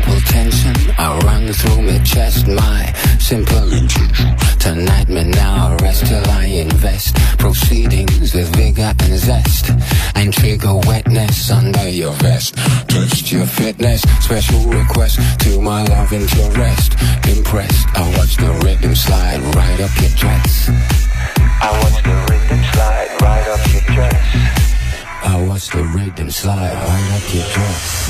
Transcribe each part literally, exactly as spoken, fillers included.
palpable tension I run through my chest. My simple intention tonight me now rest till I invest proceedings with vigor and zest and trigger wetness under your vest. Test your fitness, special request to my love interest. Impressed, I watch the rhythm slide right up your dress. I watch the rhythm slide right up your dress. I watch the rhythm slide right up your dress.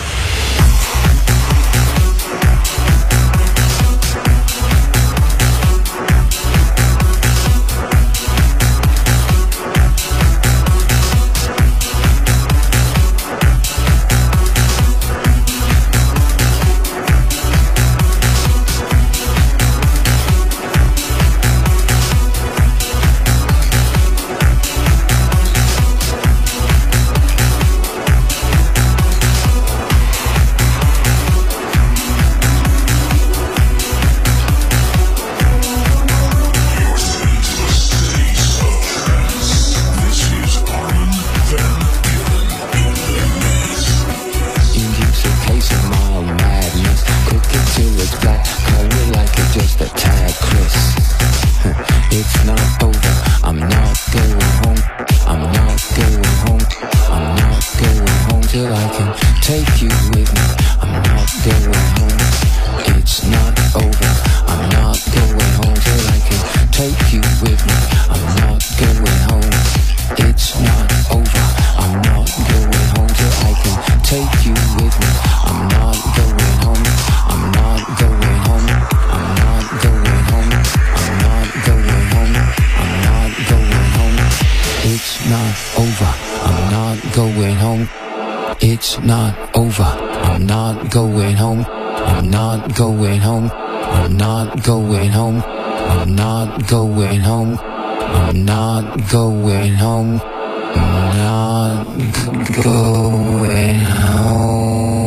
It's not over, I'm not going home. I'm not going home. I'm not going home. I'm not going home. I'm not going home. I'm not going home.